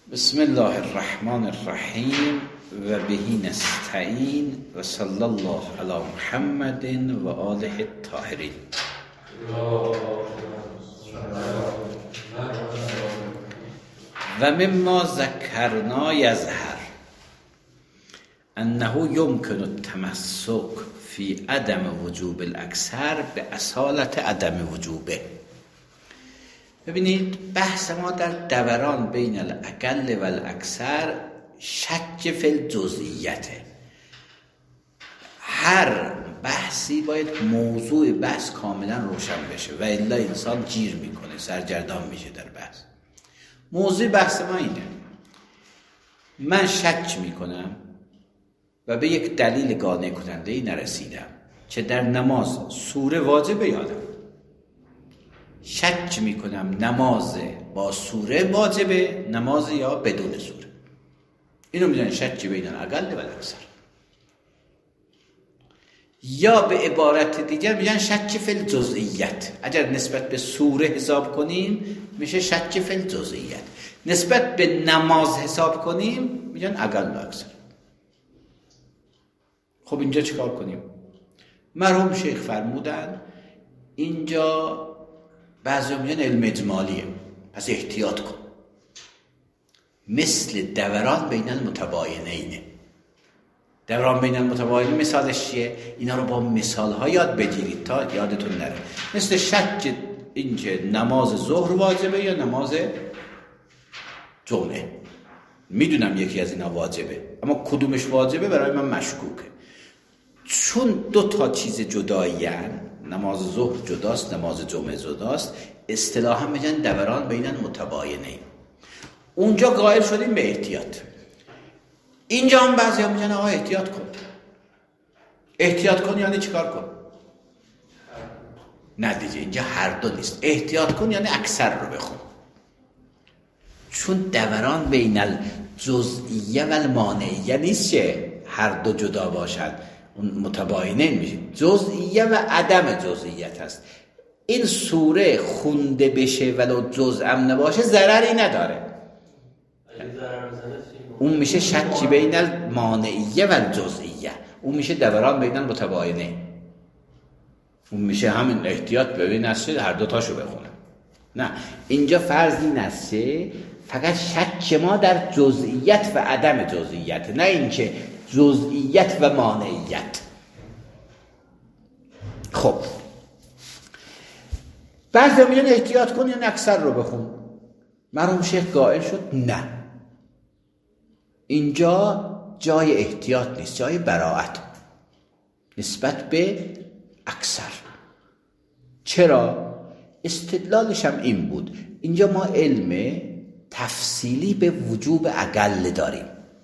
بسم الله الرحمن الرحیم و بهی نستعین و صلی الله علی محمد و آله الطاهرین. و مما ذکرنا یظهر انه یمکن التمسک فی عدم وجوب الاکثر به اصالت عدم وجوبه. ببینید بحث ما در دوران بین الاقل و الاکثر شک فی الجزئیته. هر بحثی باید موضوع بحث کاملا روشن بشه و الا انسان جیر میکنه، سرگردان میشه در بحث. موضوع بحث ما اینه: من شک میکنم و به یک دلیل قانع کننده‌ای نرسیدم چه در نماز سوره واجبه یا نه. شک میکنم نماز با سوره واجبه، نماز یا بدون سوره. اینو میدونن شک بین الاقل و الاکثر. یا به عبارت دیگر میگن شک فی الجزئیت. اگر نسبت به سوره حساب کنیم میشه شک فی الجزئیت، نسبت به نماز حساب کنیم میگن اقل و اکثر. خب اینجا چیکار کنیم؟ مرحوم شیخ فرمودن اینجا بعضی میگن علم اجمالیه، پس احتیاط کن. مثل دوران بین المتباینینه. دوران بین المتباینین مثالش چیه؟ اینا رو با مثال ها یاد بگیرید تا یادتون نره. مثل شک اینکه نماز ظهر واجبه یا نماز جمعه. میدونم یکی از اینا واجبه، اما کدومش واجبه برای من مشکوکه. چون دو تا چیز جدایی هستند، نماز ظهر جداست، نماز جمعه جداست، اصطلاحا میگن دوران بین المتباینین. اونجا قائل شدیم به احتیاط. اینجا هم بعضیا میگن آقا احتیاط کن. احتیاط کن یعنی چیکار کن؟ نه دیگه اینجا هر دو نیست. احتیاط کن یعنی اکثر رو بخون. چون دوران بین الجزئیه و المانعیه نیست که هر دو جدا باشد، اون متباینین میشه. جزئیه و عدم جزئیت هست. این سوره خونده بشه ولو جزءم نباشه ضرری نداره. اون میشه شکی بین المانعیه و الجزئیه. اون میشه دوران بین المتباینین. اون میشه همین احتیاط ببین نشه هر دو تاشو بخونه. نه اینجا فرض این است فقط شک ما در جزئیت و عدم جزئیت، نه اینکه جزئیت و مانعیت. خب بعضی میگن احتیاط کن یا اکثر رو بخون. مرحوم شیخ قائل شد نه، اینجا جای احتیاط نیست، جای براءت نسبت به اکثر. چرا؟ استدلالش هم این بود: اینجا ما علم تفصیلی به وجوب اقل داریم.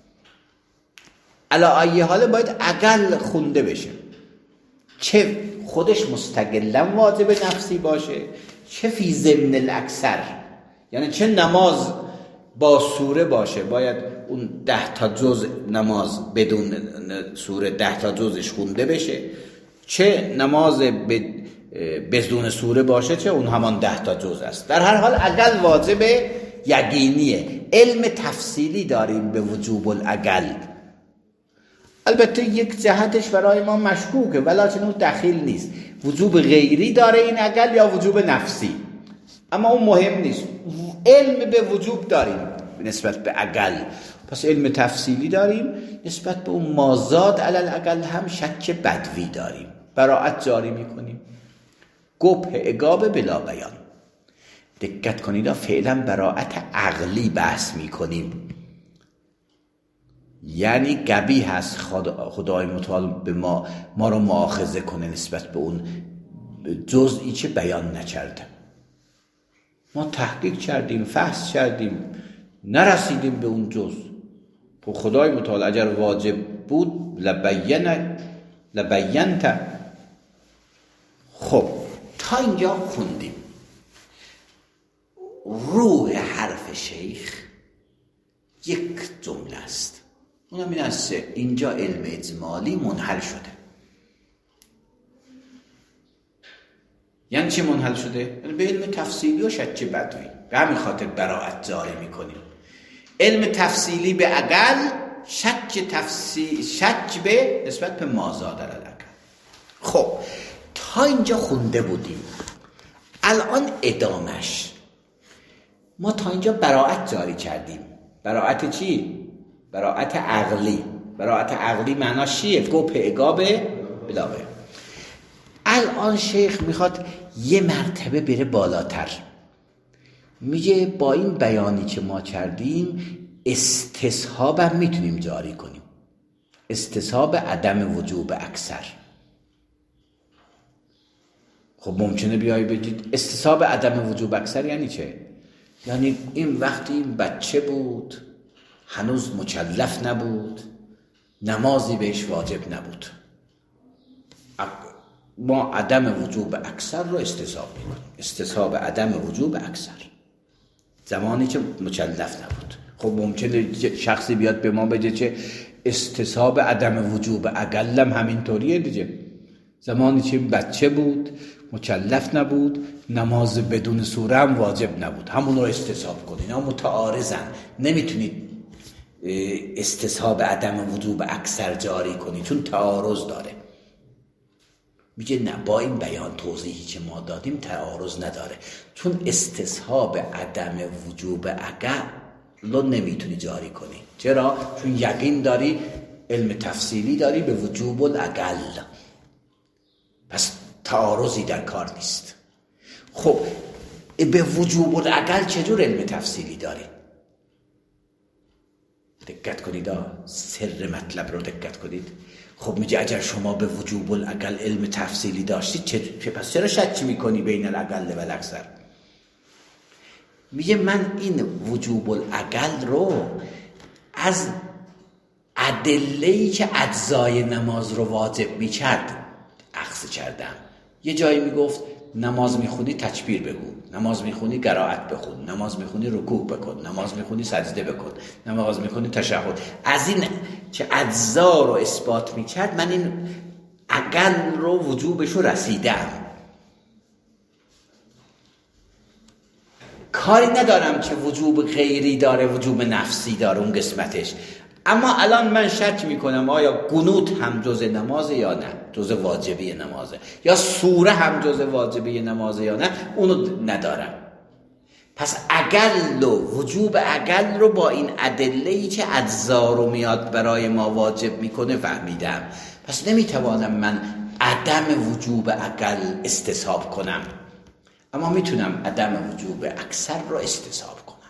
علی ای حال باید اقل خونده بشه، چه خودش مستقلا واجب نفسی باشه، چه فی ضمن الاکثر. یعنی چه نماز با سوره باشه باید اون 10 تا جزء نماز بدون سوره 10 تا جزءش خونده بشه، چه نماز بدون سوره باشه چه اون همان 10 تا جزء است. در هر حال اقل واجب یقینیه. علم تفصیلی داریم به وجوب الاقل. البته یک جهتش برای ما مشکوکه ولکن اون دخیل نیست. وجوب غیری داره این اقل یا وجوب نفسی، اما اون مهم نیست. علم به وجوب داریم نسبت به اقل، پس علم تفصیلی داریم نسبت به اون مازاد علی الاقل. هم شک بدوی داریم، براءت جاری میکنیم. گبه عقاب بلا بیان. دقت کنید فعلا براءت عقلی بحث میکنیم، یعنی قبیح هست خدای متعال به ما رو مؤاخذه کنه نسبت به اون جزئی که بیان نکرده. ما تحقیق کردیم، فحص کردیم، نرسیدیم به اون جزء. خدای متعال اگر واجب بود لبینت. خب تا اینجا خوندیم. روح حرف شیخ یک جمله است، اونم این است: اینجا علم اجمالی منحل شده. یعنی چی منحل شده؟ یعنی به علم تفصیلی و شک بدوی. به همین خاطر براءت جاری میکنیم. علم تفصیلی به اقل، شک به نسبت به مازاد الاقل. خب تا اینجا خونده بودیم. الان ادامش، ما تا اینجا براءت جاری کردیم. براءت چی؟ براءت عقلی. براءت عقلی معناش چیه؟ گپ اگابه بلاوه. الان شیخ میخواد یه مرتبه بره بالاتر. میگه با این بیانی که ما کردیم استصحاب هم میتونیم جاری کنیم. استصحاب عدم وجوب اکثر. خب ممکنه بیایی بگید استصحاب عدم وجوب اکثر یعنی چه؟ یعنی این وقتی این بچه بود، هنوز مکلف نبود، نمازی بهش واجب نبود، ما عدم وجوب اکثر رو استصحاب میکنیم. استصحاب عدم وجوب اکثر زمانی که مکلف نبود. خب ممکنه شخصی بیاد به ما بگه چه استصحاب عدم وجوب اقلم همینطوریه دیگه. زمانی که بچه بود، مکلف نبود، نماز بدون سوره هم واجب نبود، همون رو استصحاب کنید. اینا متعارضن، نمیتونید استصحاب عدم وجوب اکثر جاری کنید چون تعارض داره. میگه نه، با این بیان توضیحی که ما دادیم تعارض نداره، چون استصحاب عدم وجوب اقل رو نمیتونی جاری کنی. چرا؟ چون یقین داری، علم تفصیلی داری به وجوب الاقل، پس تعارضی در کار نیست. خب به وجوب الاقل چجور علم تفصیلی داری؟ دقت کنید، سر مطلب رو دقت کنید. خب میگه اگر شما به وجوب الاقل علم تفصیلی داشتید پس چرا شک میکنی بین الاقل و الاکثر؟ میگه من این وجوب الاقل رو از ادله‌ای که اجزای نماز رو واجب میکرد اخذ کردم. یه جایی میگفت نماز میخونی تکبیر بگو، نماز میخونی قرائت بخون، نماز میخونی رکوع بکن، نماز میخونی سجده بکن، نماز میخونی تشهد. از این که اجزا رو اثبات میکرد من این اقل رو وجوبش رو رسیدم. کاری ندارم که وجوب غیری داره، وجوب نفسی داره اون قسمتش. اما الان من شک میکنم آیا قنوت هم جز نمازه یا نه، جز واجبی نمازه، یا سوره هم جز واجبی نمازه یا نه، اونو ندارم. پس اقل و وجوب اقل رو با این ادله‌ای که اجزا رو میاد برای ما واجب میکنه فهمیدم. پس نمیتوانم من عدم وجوب اقل استصحاب کنم، اما میتونم عدم وجوب اکثر رو استصحاب کنم.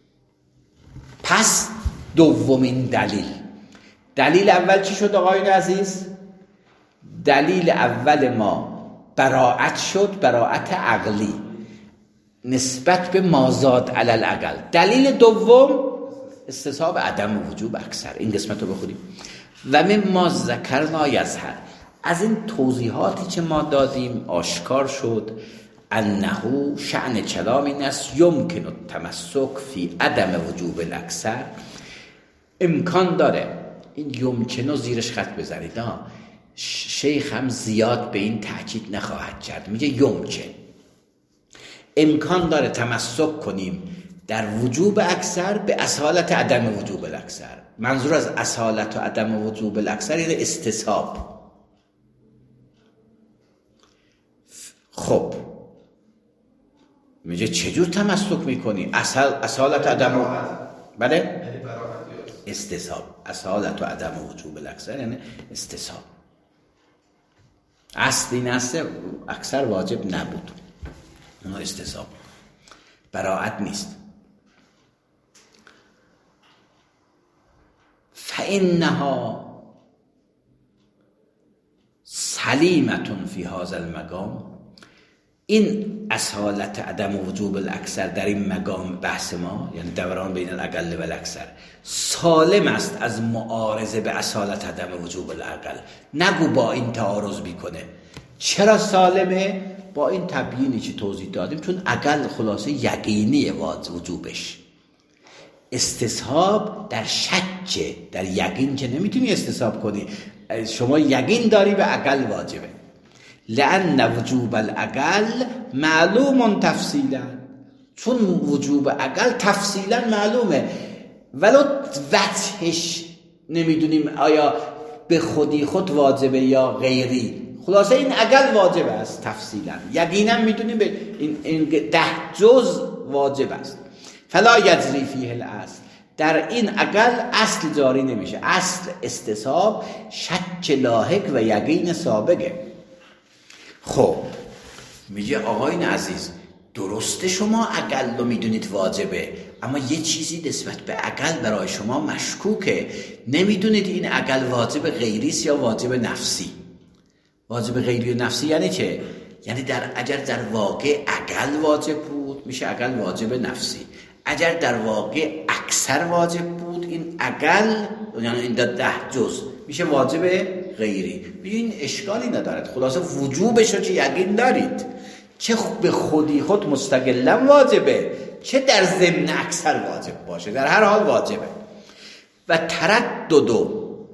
پس دومین دلیل اول چی شد آقایون عزیز؟ دلیل اول ما براءت شد، براءت عقلی نسبت به مازاد علی الاقل. دلیل دوم استصحاب عدم وجوب اکثر. این قسمت رو بخونیم. و مما ذکرنا یظهر، از این توضیحاتی که ما دادیم آشکار شد انه شأن کلام این است یمکن التمسک فی عدم وجوب الاکثر. امکان داره، این یمکنو زیرش خط بزنید، شیخ هم زیاد به این تاکید نخواهد کرد، میگه یمکن، امکان داره تمسک کنیم در وجوب اکثر به اصالت عدم وجوب الاکثر. منظور از اصالت و عدم وجوب الاکثر یعنی استصحاب. خب میگه چجور تمسک میکنی؟ اصالت عدم بله؟ استصحاب. اصالت و عدم وجوب الاکثر یعنی استصحاب. اصل این است اکثر واجب نبود، اونو استصحاب، براءت نیست. فإنها سلیمة فی هذا المقام. این اصالت عدم وجوب الاکثر در این مقام بحث ما، یعنی دوران بین الاقل و الاکثر، سالم است از معارضه به اصالت عدم وجوب الاقل. نگو با این تعارض بیکنه. چرا سالمه؟ با این تبیینی که توضیح دادیم، چون اقل خلاصه یقینیه وجوبش. استصحاب در شک، در یقین که نمیتونی استصحاب کنی. شما یقین داری به اقل واجبه. لأن وجوب الاقل معلوم تفصیلا، چون وجوب اقل تفصیلا معلومه. ولو وجهش نمیدونیم آیا به خودی خود واجبه یا غیری. خلاصه این اقل واجب است تفصیلا، یقینا میدونیم به این 10 جز واجب است. فلا یجری فیه الاصل، در این اقل اصل جاری نمیشه. اصل استصحاب، شک لاحق و یقین سابقه. خب میگه آقایان عزیز درسته شما اقل رو میدونید واجبه، اما یه چیزی نسبت به اقل برای شما مشکوکه، نمیدونید این اقل واجب غیری است یا واجب نفسی. واجب غیری و نفسی یعنی چه؟ یعنی اگر در واقع اقل واجب بود میشه اقل واجب نفسی، اگر در واقع اکثر واجب بود این اقل یعنی این 10 جز میشه واجب غیری. این اشکالی ندارد. خلاصه وجوبش رو چه یقین دارید، چه به خودی خود مستقلا واجبه چه در ضمن اکثر واجب باشه، در هر حال واجبه. و تردد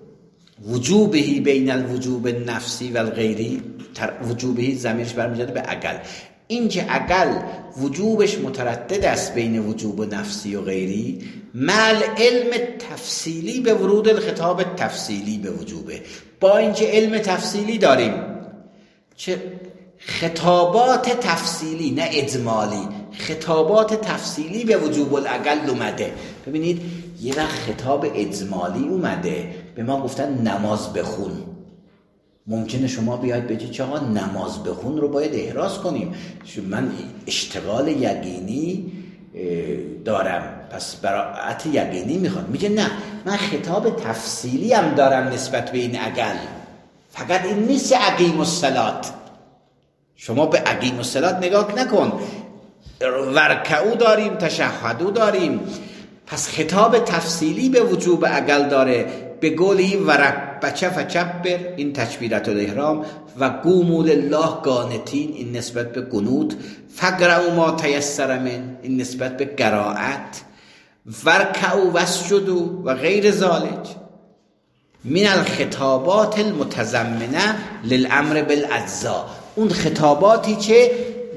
وجوبهی بین الوجوب نفسی و الغیری، وجوبهی ضمیرش برمیگرده به اقل، این که اقل وجوبش متردد است بین وجوب نفسی و غیری، مع علم تفصیلی به ورود الخطاب تفصیلی به وجوبه. با اینکه علم تفصیلی داریم، چه خطابات تفصیلی نه اجمالی، خطابات تفصیلی به وجوب الاقل اومده. ببینید یه وقت خطاب اجمالی اومده به ما گفتن نماز بخون، ممکنه شما بیاید بگید چه آقا نماز بخون رو باید احراز کنیم، من اشتغال یقینی دارم پس براعت یقینی میخواد. میگه نه، من خطاب تفصیلی هم دارم نسبت به این اقل، فقط این نیست اقیم الصلات. شما به اقیم الصلات نگاه نکن، ورکعو داریم، تشهدو داریم. پس خطاب تفصیلی به وجوب اقل داره، به قولی وربچه فکبر، این تکبیرت الاحرام، و قوموا لله قانتین، این نسبت به قنوت، فقرؤوا ما تیسر من، این نسبت به قرائت، ورکعوا واسجدوا و غیر ذالک من الخطابات المتضمنه للامر بالاجزاء، اون خطاباتی که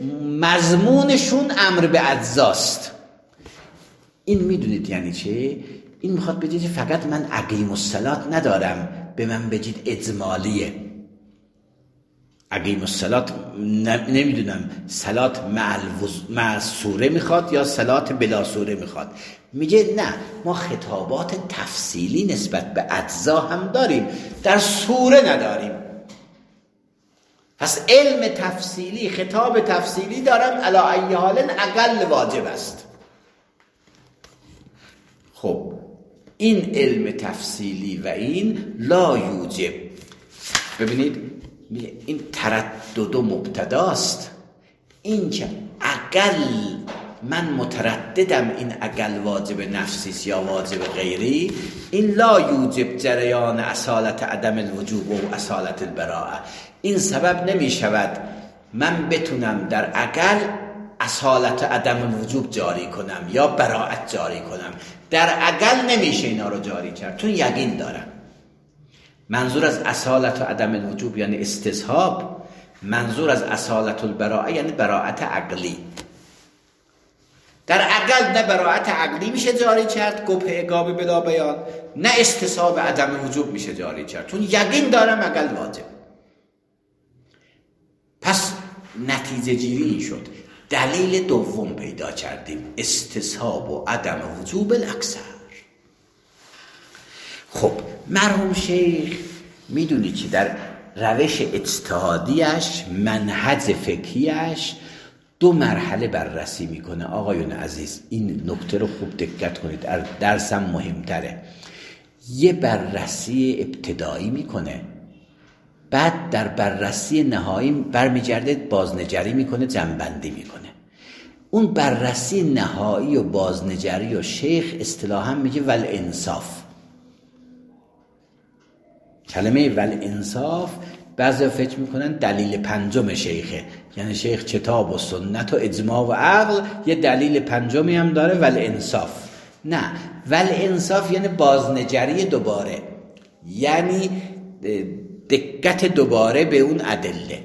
مضمونشون امر به اجزاست. این میدونید یعنی چه؟ این میخواد بگید فقط من اقیم الصلات ندارم به من بگید اجمالیه. اقیم الصلات نمیدونم صلات مع سوره میخواد یا صلات بلا سوره میخواد. میگه نه، ما خطابات تفصیلی نسبت به اجزا هم داریم، در سوره نداریم. پس علم تفصیلی، خطاب تفصیلی دارم، علی ای حال اقل واجب است. خب این علم تفصیلی و این لا یوجب، ببینید این تردد و مبتداست. این که اقل من مترددم این اقل واجب نفسیست یا واجب غیری، این لا یوجب جریان اصالت عدم الوجوب و اصالت البراءه. این سبب نمی شود من بتونم در اقل اصالت عدم الوجوب جاری کنم یا براءت جاری کنم. در اقل نمیشه اینا رو جاری کرد، چون یقین دارم. منظور از اصالت و عدم الوجوب یعنی استصحاب، منظور از اصالت البراءه یعنی براءت عقلی. در اقل نه براءت عقلی میشه جاری کرد گپ اقابه بلا بیان، نه استصحاب عدم وجوب میشه جاری کرد، چون یقین دارم اقل واجب. پس نتیجه گیری این شد، دلیل دوم پیدا کردیم، استصحاب و عدم وجوب الاکثر. خب مرحوم شیخ میدونی چی در روش اجتهادیش، منهج فقهیش 2 مرحله بررسی میکنه. آقایون عزیز این نکته رو خوب دقت کنید، درسم مهمتره. یه بررسی ابتدایی میکنه، بعد در بررسی نهایی برمیگرده بازنگری میکنه، جنبندی میکنه. اون بررسی نهایی و بازنگری و شیخ اصطلاحاً میگه والانصاف. کلمه والانصاف بعضی فکر میکنن دلیل 5 شیخه، یعنی شیخ کتاب و سنت و اجماع و عقل یه دلیل 5 هم داره، والانصاف. نه، والانصاف یعنی بازنگری دوباره، یعنی دقت دوباره به اون ادله.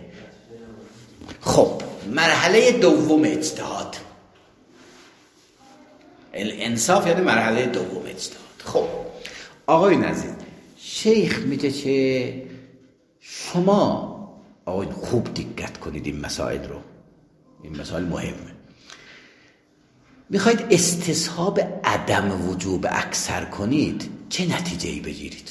خب مرحله دوم اجتهاد. انصاف یعنی مرحله دوم اجتهاد. خب آقای نزید، شیخ میگه که شما آقای خوب دقت کنید این مسائل رو، این مسائل مهمه. میخواید استصحاب عدم وجوب اکثر کنید، چه نتیجه‌ای بگیرید؟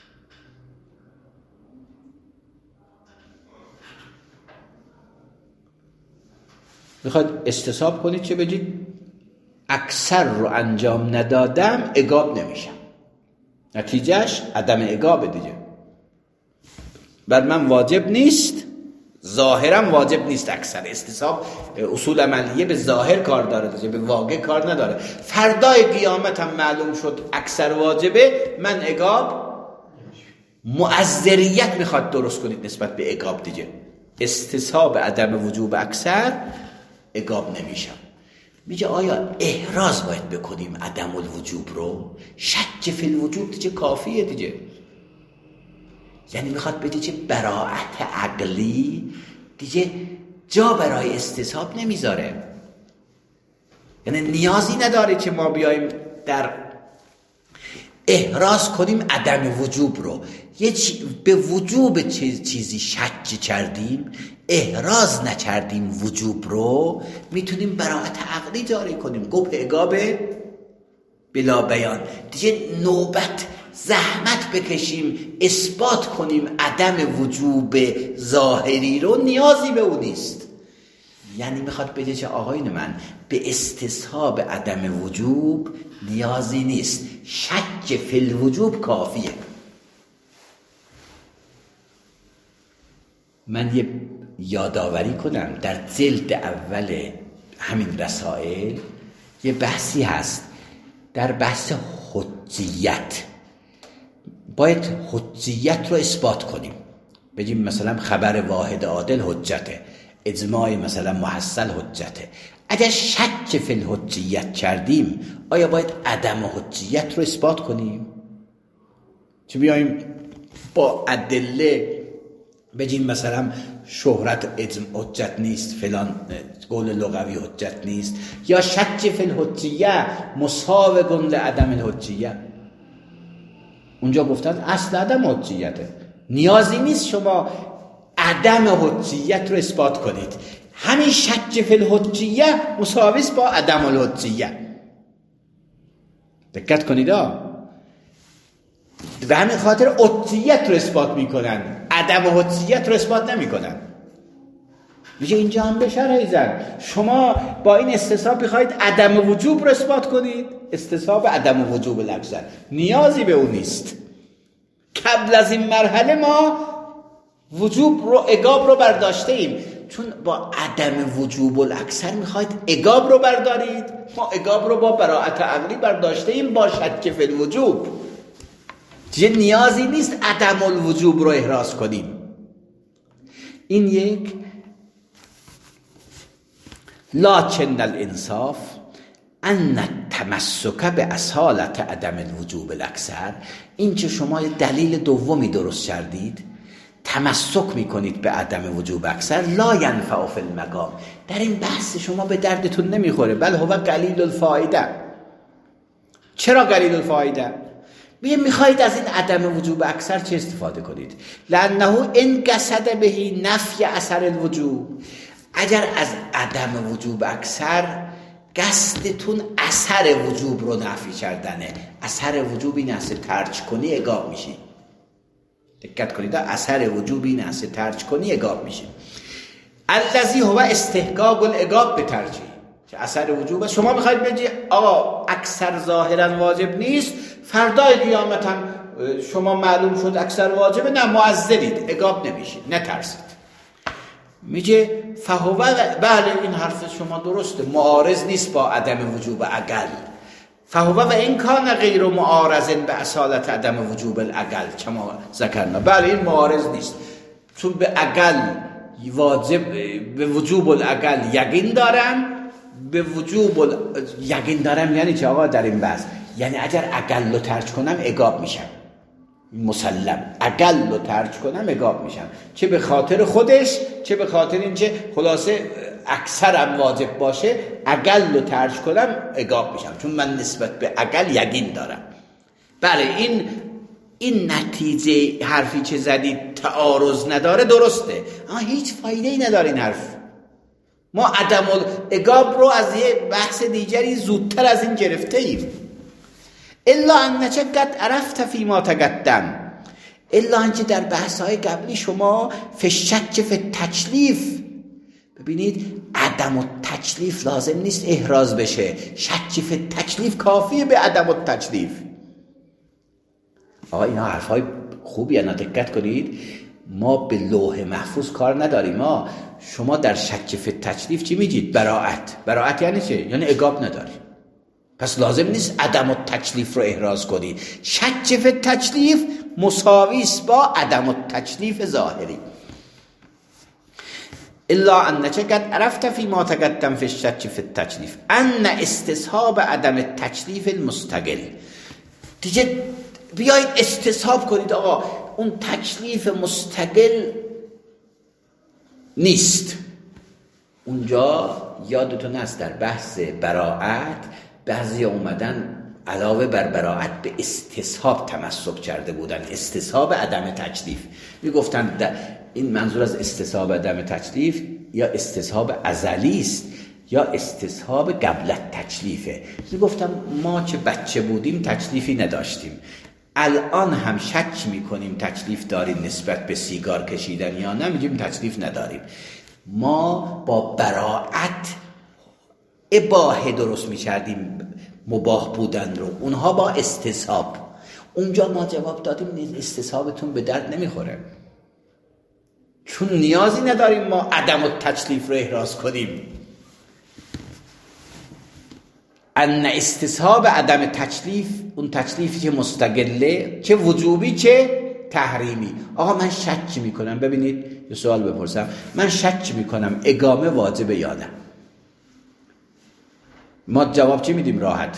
میخواید استصحاب کنید چه بگید؟ اکثر رو انجام ندادم عقاب نمیشم، نتیجهش عدم عقاب دیگه. بر من واجب نیست، ظاهرم واجب نیست اکثر. استصحاب اصول عملیه به ظاهر کار داره دیگه، به واقع کار نداره. فردای قیامت هم معلوم شد اکثر واجبه، من عقاب معذریت میخواد درست کنید نسبت به عقاب دیگه. استصحاب عدم وجوب اکثر عقاب نمیشم. میگه آیا احراز باید بکنیم عدم الوجوب رو؟ شک فی الوجوب دیگه کافیه دیگه. یعنی میخواد بگه که براءت عقلی دیگه جا برای استصحاب نمیذاره. یعنی نیازی نداره که ما بیایم در احراز کنیم عدم وجوب رو. به وجوب چیزی شک کردیم، احراز نکردیم وجوب رو، میتونیم براءت عقلی جاری کنیم. گفت عقاب بلا بیان دیگه نوبت زحمت بکشیم اثبات کنیم عدم وجوب ظاهری رو نیازی به اون نیست. یعنی میخواد بگه که آقایون من به استصحاب عدم وجوب نیازی نیست، شک فی الوجوب کافیه. من یه یادآوری کنم، در جلد اول همین رسائل یه بحثی هست، در بحث حجیت. باید حجیت رو اثبات کنیم، بگیم مثلا خبر واحد عادل حجته، اجماع مثلا محصل حجته. اگر شک فی الحجیت کردیم آیا باید عدم حجیت رو اثبات کنیم؟ چه بیاییم با ادله بگیم مثلا شهرت حجت نیست، فلان قول لغوی حجت نیست، یا شک فی الحجیه مساوی لعدم الحجیه. اونجا گفتن اصل عدم حجیته، نیازی نیست شما عدم حجیت رو اثبات کنید، همین شک فی الحجیه مساوی است با عدم الحجیه. دقت کنید به همین خاطر حجیت رو اثبات میکنن، عدم حجیت رو اثبات نمیکنن. میگه اینجا هم به شرح زن شما با این استصحاب بخواید عدم وجوب رو اثبات کنید، استصحاب عدم وجوب الاکثر نیازی به اون نیست. قبل از این مرحله ما وجوب رو عقاب رو برداشته ایم، چون با عدم وجوب الاکثر میخواید عقاب رو بردارید، ما عقاب رو با براءت عقلی برداشته ایم با شک فی الوجوب. دیگه نیازی نیست عدم الوجوب رو احراز کنیم. این یک. لکن الانصاف ان التمسک به اصالت عدم الوجوب الاکثر، این که شما دلیل دومی درست کردید، تمسک میکنید به عدم وجوب اکثر، لا ینفع فی المقام، در این بحث شما به دردتون نمیخوره، بل هو قلیل الفایده. چرا قلیل الفایده؟ میخواید از این عدم وجوب اکثر چه استفاده کنید؟ لانه ان قصد به نفی اثر الوجوب، اگر از عدم وجوب اکثر قصدتون اثر وجوب رو نفی کردنه، اثر وجوب این است ترک کنی عقاب میشی. دقت کنید، اثر وجوب این است ترک کنی عقاب میشی. الذی هو استحقاق العقاب به ترجیح، که اثر وجوب شما میخواید بگی آقا اکثر ظاهرا واجب نیست، فردای قیامت هم شما معلوم شد اکثر واجبه، نه معذرید، عقاب نمیشید، نترسید. میگه فهو، بله این حرف شما درسته، معارض نیست با عدم وجوب اقل. فهو و این کان غیر معارض به اصالت عدم وجوب الاقل کما ذکرنا، بله این معارض نیست، چون به اقل واجب، به وجوب الاقل یقین دارم، به وجوب یقین دارم. یعنی چه آقا در این بحث؟ یعنی اگر اقل رو ترک کنم عقاب میشم، مسلم اقل رو ترک کنم عقاب میشم، چه به خاطر خودش چه به خاطر اینکه خلاصه اکثرم واجب باشه اقل رو ترک کنم عقاب میشم، چون من نسبت به اقل یقین دارم. بله این نتیجه حرفی که زدید تعارض نداره، درسته، اما هیچ فایده ای نداره این حرف. ما عدم العقاب رو از یه بحث دیگری زودتر از این گرفته ایم. الا انک قد عرفت فیما تقدم، الا انکه در بحث‌های قبلی شما فشک فی تکلیف، ببینید عدم التکلیف لازم نیست احراز بشه، شک فی تکلیف کافیه به عدم التکلیف. آقا اینا حرفای خوبی انا دقت کنید، ما به لوح محفوظ کار نداریم. ما شما در شک فی تکلیف چی میگید؟ براءت یعنی چه؟ یعنی عقاب نداری، پس لازم نیست عدم التکلیف رو احراز کنید. شک فی تکلیف مساوی است با عدم التکلیف ظاهری. الا انک قد عرفت فیما تقدم فی الشک فی التکلیف ان استصحاب عدم التکلیف المستقل. دیگه بیایید استصحاب کنید آقا اون تکلیف مستقل نیست. اونجا یادتون هست در بحث براءت بعضی اومدن علاوه بر براءت به استصحاب تمسک کرده بودن، استصحاب عدم تکلیف. میگفتن این منظور از استصحاب عدم تکلیف یا استصحاب ازلی است یا استصحاب قبل تکلیفه. میگفتم ما که بچه بودیم تکلیفی نداشتیم، الان هم شک میکنیم تکلیف داریم نسبت به سیگار کشیدن یا نه، میگیم تکلیف نداریم. ما با براءت اباحه درست میکردیم مباح بودن رو، اونها با استصحاب. اونجا ما جواب دادیم استصحابتون به درد نمیخوره، چون نیازی نداریم ما عدم التکلیف رو احراز کنیم. ان استصحاب عدم تکلیف، اون تکلیفی که مستقله، چه وجوبی چه تحریمی. آقا من شک میکنم، ببینید یه سوال بپرسم، من شک میکنم اقامه واجبه یا نه، ما جواب چی میدیم؟ راحت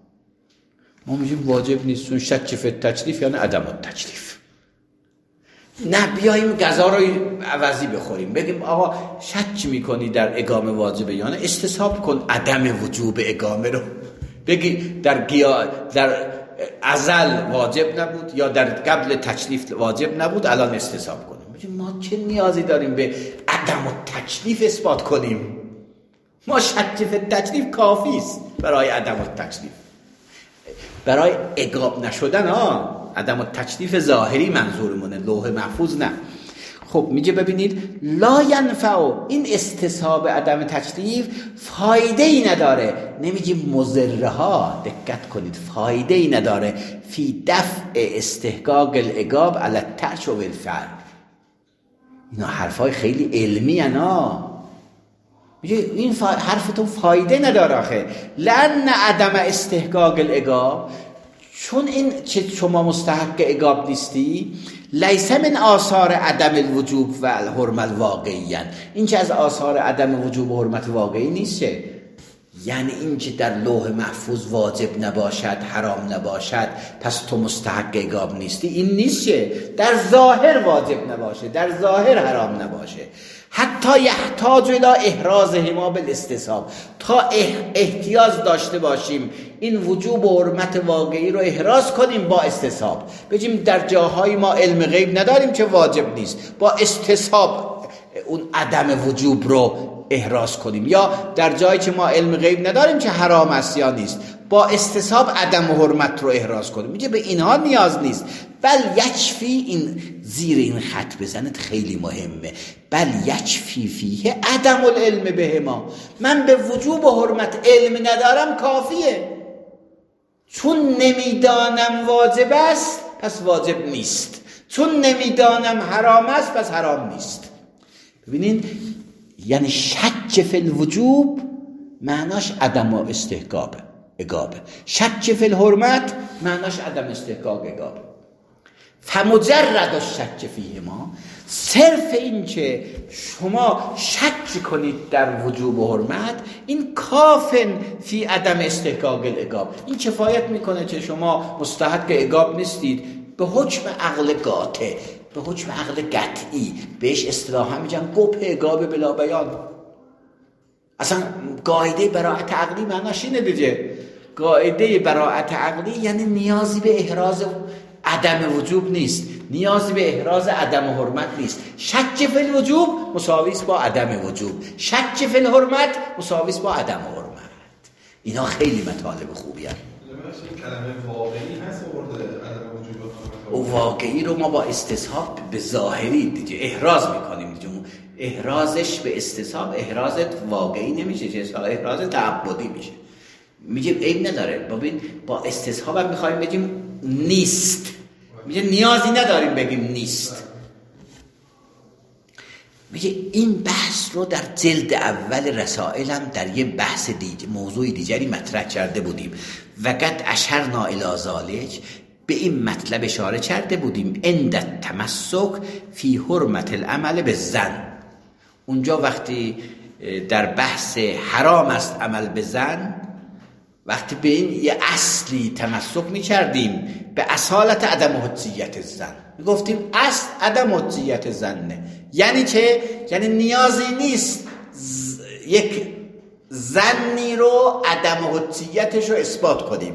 ما میگیم واجب نیست، چون شک فی تکلیف یعنی عدم التکلیف. نه بیاییم غذا رو عوضی بخوریم، بگیم آقا شک میکنی در اقامه واجبه یا نه، استصحاب کن عدم وجوب اقامه رو، بگی در ازل واجب نبود یا در قبل تکلیف واجب نبود، الان استصحاب کنیم. میگیم ما چه نیازی داریم به عدم التکلیف اثبات کنیم؟ ما شک فی تکلیف کافی است برای عدم التکلیف، برای عقاب نشدن عدم التکلیف ظاهری منظورمونه، لوح محفوظ نه. خب میگه ببینید لا ینفع، این استصحاب عدم تکلیف فایده ای نداره، نمیگیم مضره ها، دقت کنید، فایده ای نداره فی دفع استحقاق العقاب علی الترک و الفعل. اینا حرفای خیلی علمی انا، میگه این حرفتون فایده نداره آخه، لأن عدم استحقاق العقاب، چون این که شما مستحق عقاب نیستی، لیس من آثار عدم الوجوب و الحرمه الواقعیه، این که از آثار عدم وجوب و حرمت واقعی نیست، یعنی این که در لوح محفوظ واجب نباشد حرام نباشد پس تو مستحق عقاب نیستی، این نیست. در ظاهر واجب نباشه، در ظاهر حرام نباشه، حتی یحتاج الی احرازهما بالاستصحاب، تا احتیاج داشته باشیم این وجوب و حرمت واقعی رو احراز کنیم با استصحاب، بگیم در جاهای ما علم غیب نداریم که واجب نیست، با استصحاب اون عدم وجوب رو احراز کنیم، یا در جایی که ما علم غیب نداریم که حرام است یا نیست، با استصحاب عدم حرمت رو احراز کنیم. میگه به اینها نیاز نیست، بل یکفی، این زیر این خط بزنید خیلی مهمه، بل یکفی فیه عدم العلم بهما، من به وجوب و حرمت علم ندارم کافیه، چون نمیدانم واجب است پس واجب نیست، چون نمیدانم حرام است پس حرام نیست. ببینید یعنی شک فی الوجوب معناش عدم استحقاق عقاب، شک فی الحرمت معناش عدم استحقاق عقاب. فمجرد الشک فیهما، صرف این که شما شک کنید در وجوب و حرمت، این کافن فی عدم استحقاق العقاب، این کفایت میکنه که شما مستحق عقاب نیستید به حکم عقل قاطع، به حکم عقل قطعی، بهش اصطلاحا میگن قبح عقاب بلا بیان. اصلا قاعده براءت عقلی معناش اینه دیگه. قاعده براءت عقلی یعنی نیازی به احراز عدم وجوب نیست، نیازی به احراز عدم حرمت نیست. شک فی الوجوب مساوی است با عدم وجوب، شک فی الحرمت مساوی است با عدم حرمت. اینا خیلی مطالب خوبی هست. این کلمه واقعی هست آورده عدم وجوب و واقعی رو ما با استصحاب به ظاهری دیگه احراز میکنیم دیگه. احرازش به استصحاب احرازت واقعی نمیشه، چه احراز تعبدی میشه. میگیم عیب نداره، ببین با استصحاب هم میخوایم بگیم نیست، میگه نیازی نداریم بگیم نیست. میگه این بحث رو در جلد اول رسائل هم در یه بحث موضوع دیگری مطرح کرده بودیم. وقد اشرنا الی ذالک، به این مطلب اشاره کرده بودیم. عند التمسک فی حرمت العمل بالظن، اونجا وقتی در بحث حرام است عمل به ظن، وقتی به این یه اصلی تمسک می‌کردیم به اصالت عدم حجیت الظن، میگفتیم اصل عدم حجیت ظنه. یعنی چه؟ یعنی نیازی نیست یک ظنی رو عدم حجیتش رو اثبات کنیم.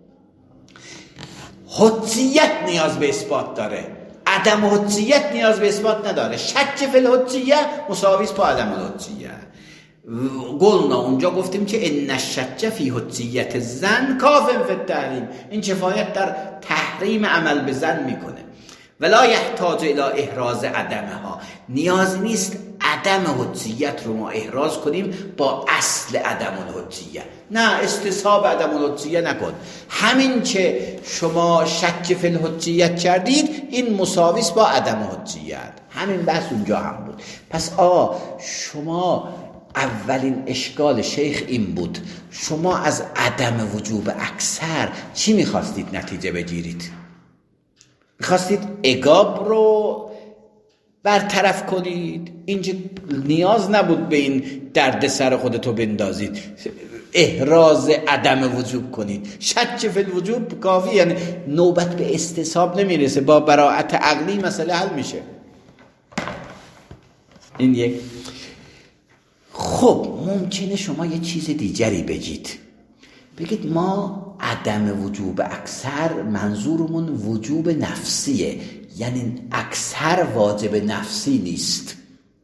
حجیت نیاز به اثبات داره، عدم حجیت نیاز به اثبات نداره. شک فی الحجیه مساوی است با عدم الحجیه. قلنا اونجا گفتیم که ان الشک فی حجیت الظن کاف فی التحریم، این کفایت در تحریم عمل به ظن میکنه. ولا یحتاج الی احراز عدمها، نیاز نیست عدم حجیت رو ما احراز کنیم با اصل عدم الحجیه. نه، استصحاب عدم الحجیه نکن. همین که شما شک فی الحجیت کردید این مساوی است با عدم حجیت. همین بحث اونجا هم بود. پس شما اولین اشکال شیخ این بود، شما از عدم وجوب اکثر چی میخواستید نتیجه بگیرید؟ میخواستید عقاب رو برطرف کنید. اینجا نیاز نبود به این درد سر خودتو بندازید، احراز عدم وجوب کنید. شک فی الوجوب کافی، یعنی نوبت به استصحاب نمیرسه، با براءت عقلی مسئله حل میشه. این یک. خب ممکنه شما یه چیز دیگری بگید ما عدم وجوب اکثر منظورمون وجوب نفسیه، یعنی اکثر واجب نفسی نیست.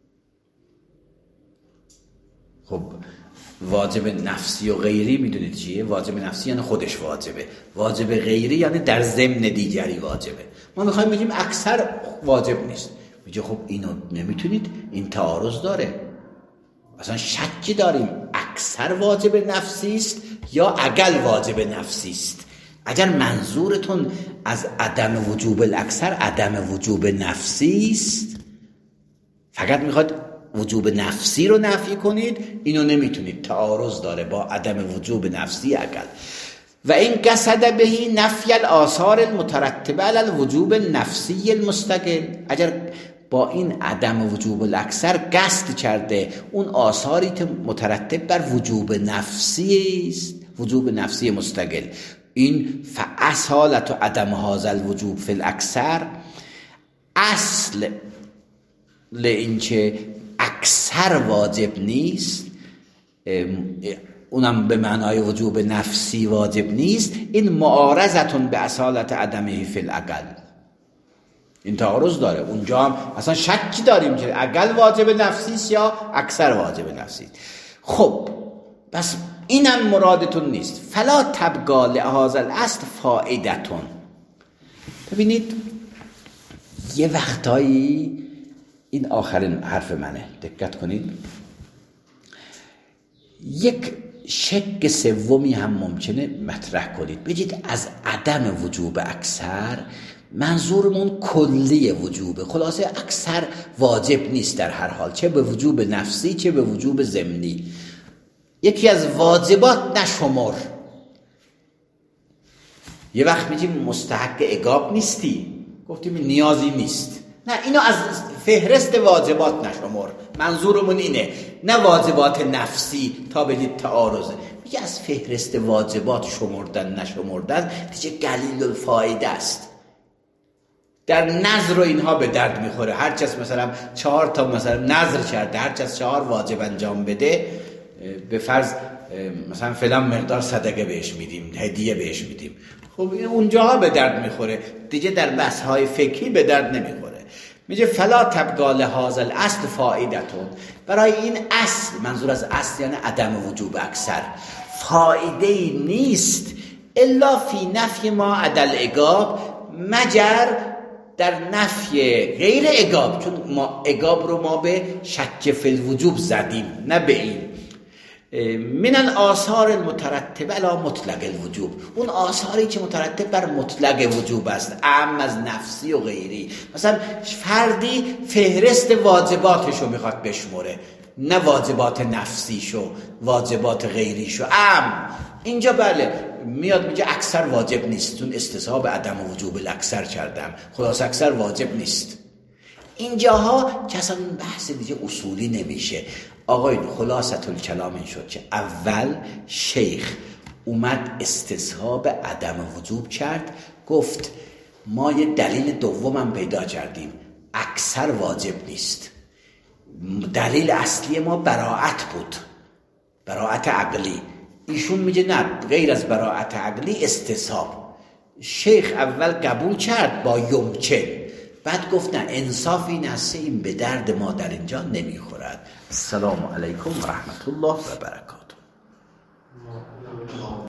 خب واجب نفسی و غیری میدونید چیه؟ واجب نفسی یعنی خودش واجبه، واجب غیری یعنی در ضمن دیگری واجبه. ما میخوایم بگیم اکثر واجب نیست. میگه خب اینو نمیتونید، این تعارض داره. اصلا شکی داریم اکثر واجب نفسی است یا اقل واجب نفسی است. اگر منظورتون از عدم وجوب الاکثر عدم وجوب نفسی است، فقط میخواد وجوب نفسی رو نفی کنید، اینو نمیتونید، تعارض داره با عدم وجوب نفسی اقل. و این قصد بهی نفی الاثار المترتبه علی الوجوب النفسی المستقل، اگر با این عدم وجوب الاکثر قصد کرده اون آثاری که مترتب بر وجوب نفسی است، وجوب نفسی مستقل، این فاصالت و عدم هذا الوجوب فی الاکثر، اصل این که اکثر واجب نیست، اونم به معنای وجوب نفسی واجب نیست، این معارضتون به اصالت عدمه فی الاقل. این تعارض داره. اونجا هم اصلا شکی داریم که اقل واجب نفسی است یا اکثر واجب نفسی است. خب بس اینم مرادتون نیست. فلا تبقا لهذا الاصل فائدتون. ببینید یه وقتایی، این آخرین حرف منه، دقت کنید، یک شک سومی هم ممکنه مطرح کنید. بگید از عدم وجوب اکثر منظورمون کلی وجوبه، خلاصه اکثر واجب نیست در هر حال، چه به وجوب نفسی چه به وجوب ضمنی. یکی از واجبات نشمر. یه وقت میگیم مستحق عقاب نیستی، گفتیم نیازی نیست، نه اینو از فهرست واجبات نشمر. منظورمون اینه، نه واجبات نفسی تا بدید تعارضه. میگه از فهرست واجبات شمردن نشمردن دیگه قلیل الفایده است. در نظر و اینها به درد میخوره. هر کس مثلا 4 تا مثلا نظر کرده، هر کس 4 واجب انجام بده، به فرض مثلا فلان مقدار صدقه بهش میدیم، هدیه بهش میدیم، خب اونجاها به درد میخوره دیگه، در بحث های فقهی به درد نمیخوره. میگه فلا تبقى لهذا الاصل فائدتون، برای این اصل، منظور از اصل یعنی عدم وجوب اکثر، فایده ای نیست الا فی نفی ما عدل عقاب، مگر در نفی غیر عقاب، چون ما عقاب رو ما به شک فی الوجوب زدیم نه به این. من الآثار المترتبه علی مطلق الوجوب، اون آثاری که مترتب بر مطلق وجوب است، اعم از نفسی و غیری. مثلا فردی فهرست واجباتشو میخواد بشموره، نه واجبات نفسیشو، واجبات غیریشو، اینجا بله میاد میگه اکثر واجب نیست، چون استصحاب عدم وجوب الاکثر کردم، خلاص اکثر واجب نیست. اینجاها که اصلا بحث دیگه اصولی نمیشه. آقایون خلاصة الکلام این شد که اول شیخ اومد استصحاب عدم وجوب کرد، گفت ما یه دلیل دومم پیدا کردیم، اکثر واجب نیست. دلیل اصلی ما براءت بود، براءت عقلی. ایشون میگه نه، غیر از براءت عقلی استصحاب. شیخ اول قبول کرد با یمکن، بعد گفت نه، انصاف این است این به درد ما در اینجا نمیخورد. السلام علیکم و رحمت الله و برکاته.